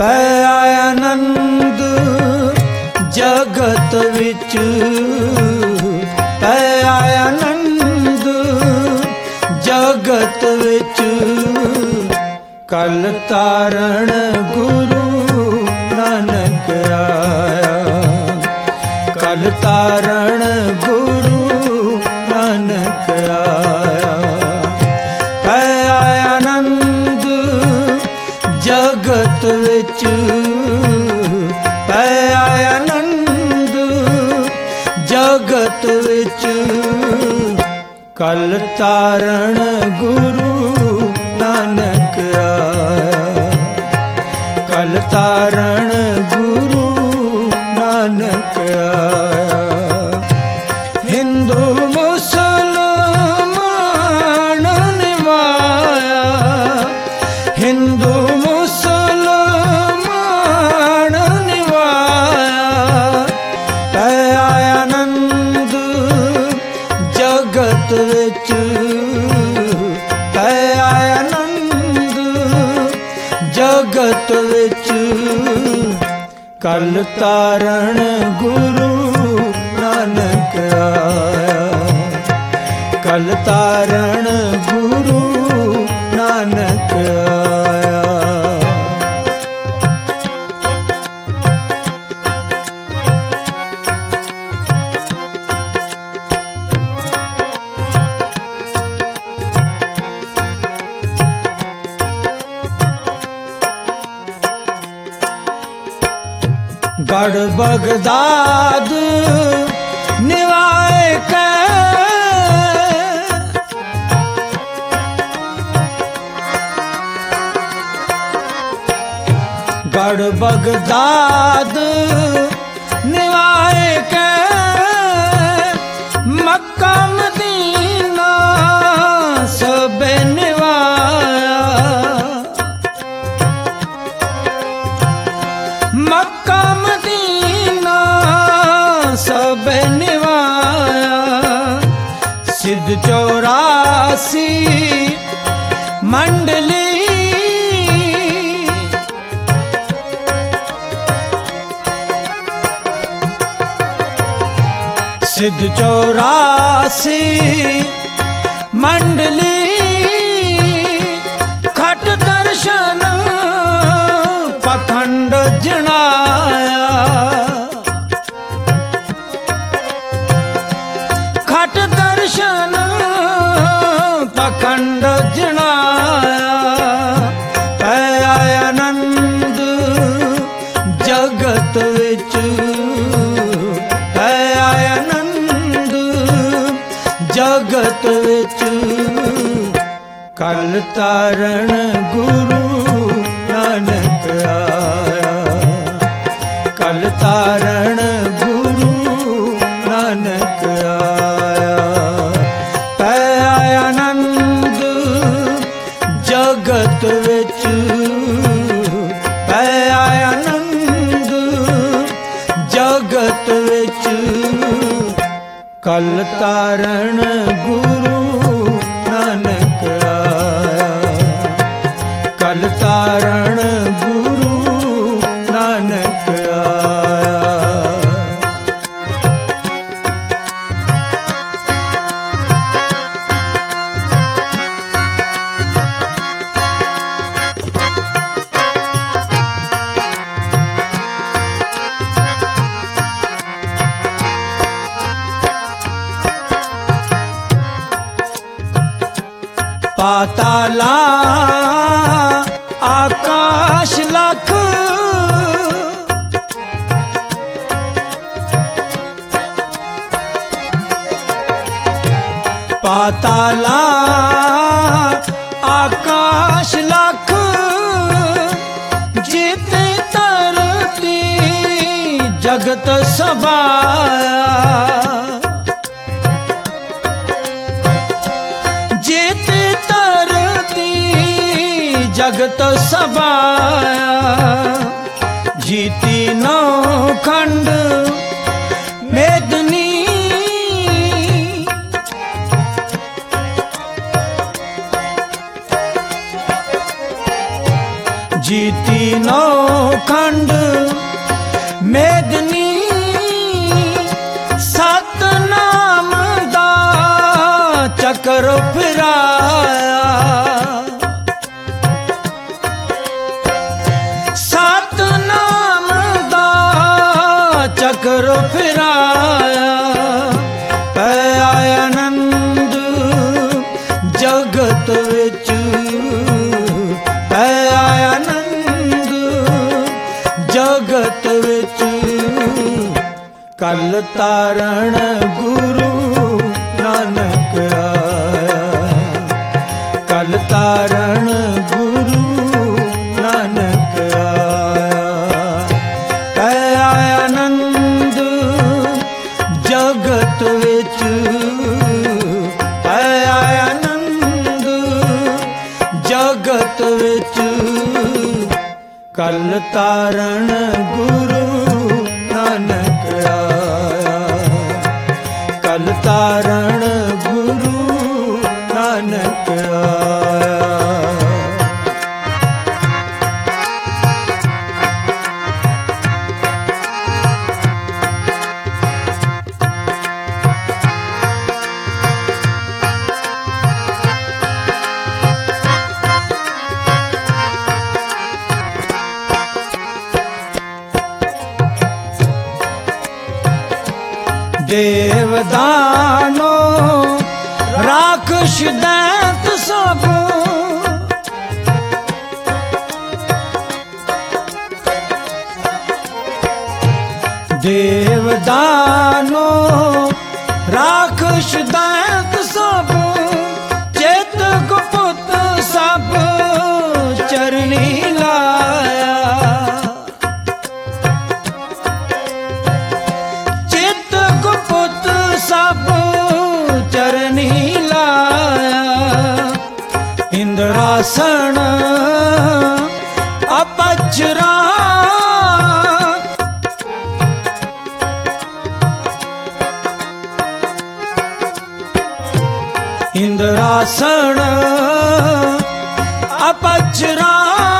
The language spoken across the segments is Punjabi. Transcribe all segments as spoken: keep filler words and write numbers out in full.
ਪੈ ਆਨੰਦ ਜਗਤ ਵਿੱਚ, ਪੈ ਆਨੰਦ ਜਗਤ ਵਿੱਚ। ਕਲ ਤਾਰਨ ਗੁਰੂ ਨਾਨਕ ਆਇਆ, ਕਲ ਤਾਰਨ ਗੁਰੂ ਨਾਨਕ ਆਇਆ। ਪੈ ਆਨੰਦ ਜਗਤ ਵਿੱਚ, ਪੈ ਆਨੰਦ ਜਗਤ ਵਿੱਚ। ਕਲ ਤਾਰਨ ਗੁਰੂ ਨਾਨਕ ਆਇਆ, ਕਲ ਤਾਰਨ ਗੁਰੂ ਨਾਨਕ ਆਇਆ। ਹਿੰਦੂ ਮੁਸਲਮਾਨ ਨਿਵਾਇਆ, ਹਿੰਦੂ ਮੁਸਲਮਾਨ ਨਿਵਾਇਆ। ਪੈ ਆਨੰਦ ਜਗਤ ਵਿੱਚ, ਪੈ ਆਨੰਦ ਜਗਤ ਵਿੱਚ। ਕਲ ਤਾਰਨ ਗੁਰੂ ਨਾਨਕ ਆਇਆ, ਕਲ ਤਾਰਨ ਗੁਰੂ ਨਾਨਕ ਆਇਆ। गढ़ बगदाद निवाए कै, गढ़ बगदाद निवाए कै। मक्का मदीना सबे निवाया, मक्का मदीना सब निवाया। सिद्ध चौरासी मंडली, सिद्ध चौरासी मंडली। खट दर्शन पखंड जनाया, खट दर्शन पखंड जनाया। पै आनंद जगत विच, पै आनंद जगत विच। कल तारण गुरु नानक आया, कल तारण गुरु नानक आया। पै आनंद जगत विच, पै आनंद जगत विच। कल तारण गुरु नानक आया, कल तारण गुरु नानक आया। पाताला आकाश लख, पाताला आकाश लख। जीते तरती जगत सबाया, जीते जगत सबाया। जीती नौ खंड मेदनी, ਜੀਤੀ ਨੌ ਖੰਡ ਮੇਦਨੀ ਸਤਨਾਮ ਦਾ ਚੱਕਰ ਫਿਰਾਇਆ। ਸਤਨਾਮ ਦਾ ਚੱਕਰ ਫਿਰਾਇਆ। ਪੈ ਆਨੰਦ ਜਗਤ ਵਿੱਚ, ਪੈ ਆਨੰਦ ਜਗਤ ਵਿੱਚ। ਕਲ ਤਾਰਨ ਗੁਰੂ ਨਾਨਕ ਆਇਆ। ਕਲ ਤਾਰਨ ਗੁਰੂ ਨਾਨਕ ਆਇਆ। ਪੈ ਆਨੰਦ ਜਗਤ ਵਿੱਚ, ਪੈ ਆਨੰਦ ਜਗਤ ਵਿੱਚ। ਕਲ ਤਾਰਨ ਗੁਰੂ ਨਾਨਕ ਆਇਆ। ਕਲ ਤਾਰਨ ਗੁਰੂ ਨਾਨਕ ਆਇਆ। ਦੇਵ ਦਾਨੋ ਰਾਖਸ਼ ਦੈਂਤ ਸਭ, ਦੇਵ ਦਾਨੋ ਰਾਖਸ਼ ਦੈਂਤ ਸਭ। ਚਿਤ ਗੁਪਤ ਸਭ ਚਰਨੀ ਲਾਇਆ। ਚਿਤ ਗੁਪਤ ਸਭ ਚਰਨੀ ਲਾਇਆ। ਇੰਦਰਾਸਣ ਅਪਚਰਾ, ਇੰਦਰਾਸਣ ਅਪਚਰਾ।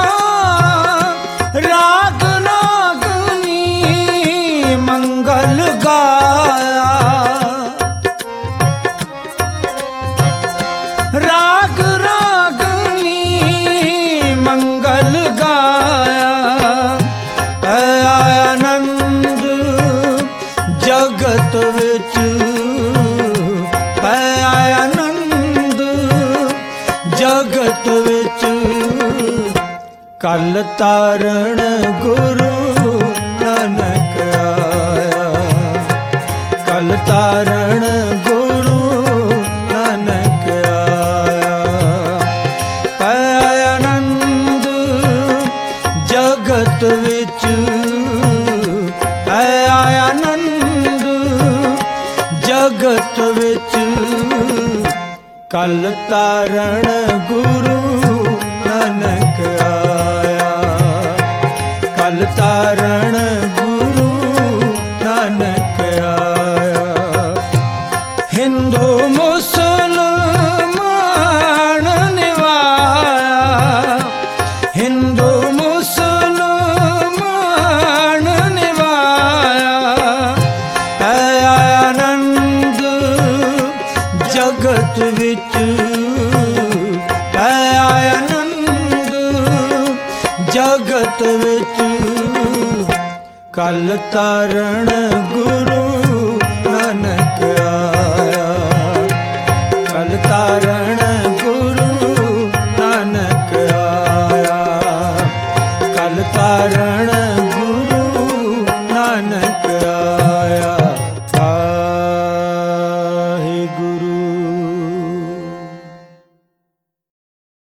ਰਾਗ ਨਾਗਨੀ ਮੰਗਲ ਗਾਇਆ। ਰਾਗ ਰਾਗਨੀ ਮੰਗਲ ਗਾਇਆ। ਪੈ ਆਨੰਦ ਜਗਤ ਵਿੱਚ, ਪੈ ਆਨੰਦ ਜਗਤ ਵਿੱਚ। ਕਲ ਤਾਰਨ ਗੁਰੂ ਨਾਨਕ ਆਇਆ। ਕਲ ਤਾਰਨ ਗੁਰੂ ਨਾਨਕ ਆਇਆ। ਪੈ ਆਨੰਦ ਜਗਤ ਵਿੱਚ, ਪੈ ਆਨੰਦ ਜਗਤ ਵਿੱਚ। ਕਲ ਤਾਰਨ ਗੁਰੂ ਨਾਨਕ ਆਇਆ। ਕਲ ਤਾਰਨ ਗੁਰੂ ਨਾਨਕ ਆਇਆ। ਹਿੰਦੂ ਮੁਸਲਮਾਨ ਨਿਵਾਇਆ। ਹਿੰਦੂ ਮੁਸਲਮਾਨ ਨਿਵਾਇਆ। ਪੈ ਆਨੰਦ ਜਗਤ ਵਿੱਚ, ਪੈ ਆਨੰਦ ਜਗਤ ਵਿੱਚ। ਕਲ ਤਾਰਨ